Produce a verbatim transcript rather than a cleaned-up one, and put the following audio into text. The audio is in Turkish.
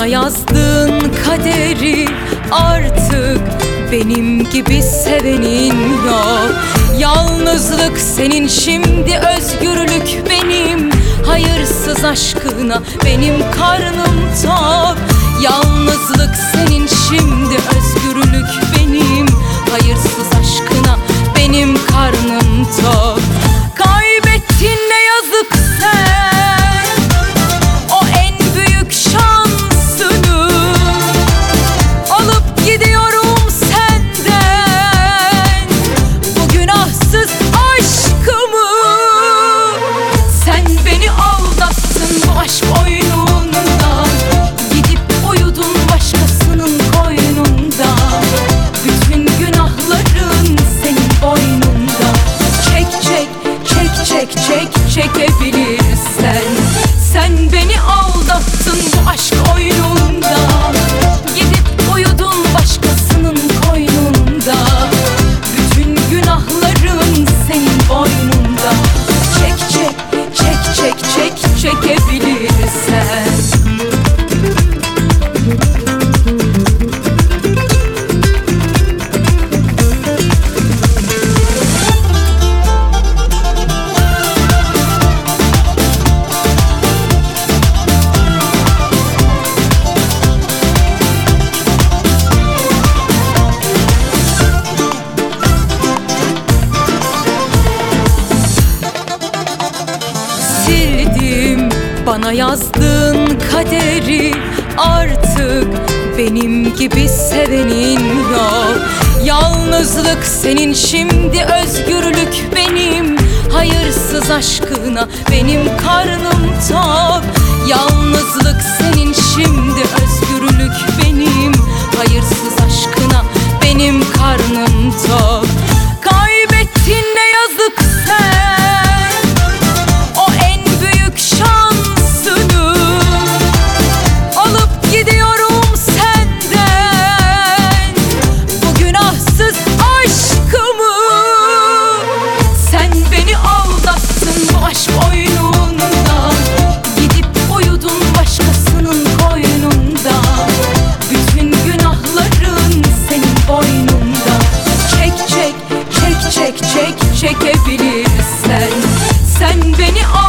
Bana yazdığın kaderi artık benim gibi sevenin yok. Yalnızlık senin, şimdi özgürlük benim. Hayırsız aşkına benim karnım tok. Yalnızlık senin, şimdi özgürlük benim. Hayırsız aşkına benim karnım tok. Kaybettin ne yazık sen o en büyük şansını. Alıp gidiyorum senden bu günahsız aşkımı. Sen beni aldattın bu aşk oyununda. Gidip uyudun başkasının koynunda. Bütün günahların senin boynunda. Çek çek çek çek çek çekebilirsen. Sen beni aldattın bu aşk oyununda. Gidip uyudun başkasının koynunda. Bütün günahların senin boynunda. Çek çek çek çek çek çekebilirsen. Sildim bana yazdığın kaderi, artık benim gibi sevenin yok. Yalnızlık senin, şimdi özgürlük benim. Hayırsız aşkına benim karnım tok. Yalnızlık senin, şimdi özgürlük benim. Hayırsız aşkına benim karnım tok. Kaybettin ne yazık sen o en büyük şansını. Alıp gidiyorum senden bu günahsız aşkımı. Sen beni aldattın bu aşk oyununda. Gidip uyudun başkasının koynunda. Bütün günahların senin boynunda. Çek çek çek çek çek çekebilirsen. Sen beni